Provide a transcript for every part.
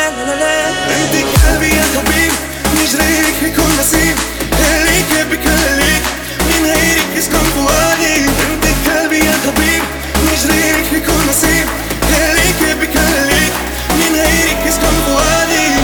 انت قلبي يا حبيب، مش غيرك هيكون نصيب. خليك بكلك، من غيرك يسكن فؤادي. انت قلبي يا حبيب، مش غيرك هيكون نصيب. خليك بكلك، من غيرك يسكن فؤادي.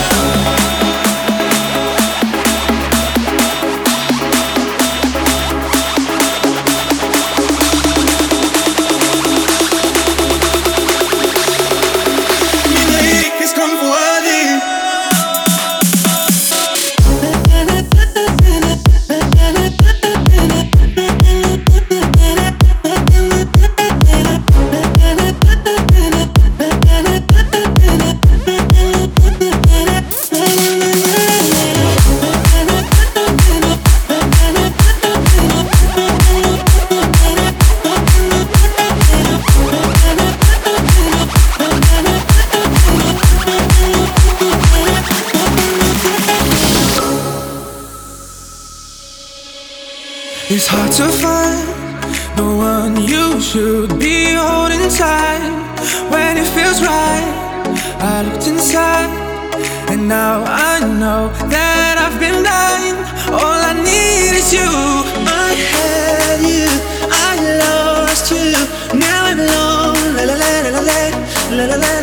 It's hard to find the one you should be holding tight. When it feels right, I looked inside, and now I know that I've been blind. All I need is you. I had you, I lost you. Now I'm alone. La la la la la la la la.